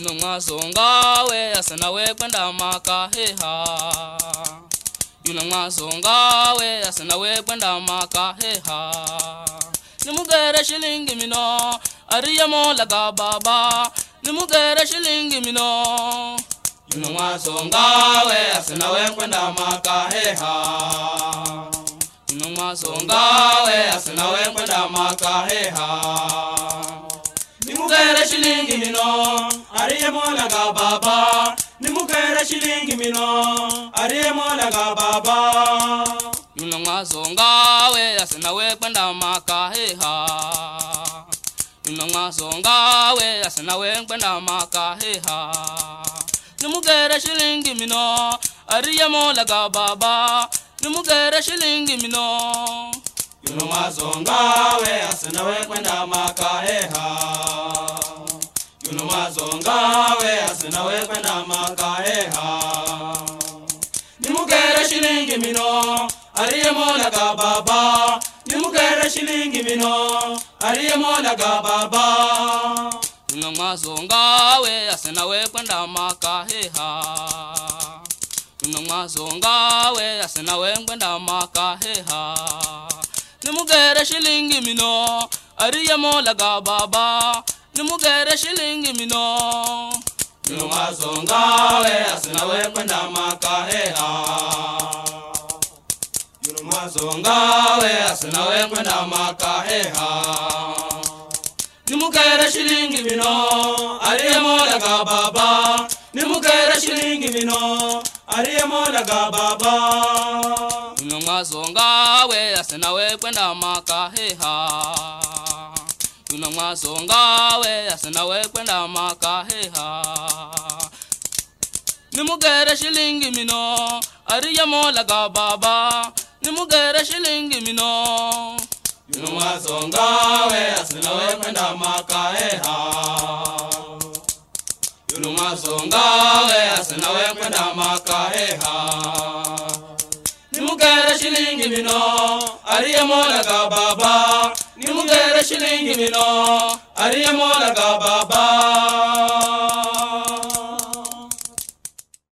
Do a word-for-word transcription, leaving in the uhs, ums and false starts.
Yunamazonga we asana we kwenda maka heha. Yunamazonga we asana we kwenda maka heha. Nimugere shilingi mino ariyamo laga baba. Nimugere shilingi mino. Yunamazonga we asana we kwenda maka heha. Yunamazonga we asana we kwenda maka heha. Nimugere shilingi mino ariyamo laga baba. Nimugere shilingi mino ariyamo laga baba. Yunamazonga we asana we kwenda maka heha. Yunamazonga we asana we kwenda maka heha. Nimugere shilingi mino ariyamo laga baba. Nimugere shilingi mino. Yunamazonga we asana we kwenda maka heha. Yunamazonga we asana we kwenda maka heha. Nimugere shilingi mino ariyamo laga baba. Nimugere shilingi mino ariyamo laga baba. Yunamazonga we asana we kwenda maka heha. Yunamazonga we asana we kwenda maka heha. Nimugere shilingi mino ariyamo laga baba. Nimugere shilingi mino. Yunamazonga we asana we kwenda maka heha. Yunamazonga we asana we kwenda maka heha. Nimugere shilingi mino ariyamo laga baba. Nimugere shilingi mino ariyamo laga baba. Yunamazonga we asana we kwenda maka heha. Yunamazonga we asana we kwenda maka heha. Nimugere shilingi mino ariyamo laga baba. Nimugere shilingi mino. Yunamazonga we asana we kwenda maka heha. Yunamazonga we asana we kwenda maka heha. Nimugere shilingi mino ariyamo laga baba. Nimugere shilingi mino ariyamo laga baba.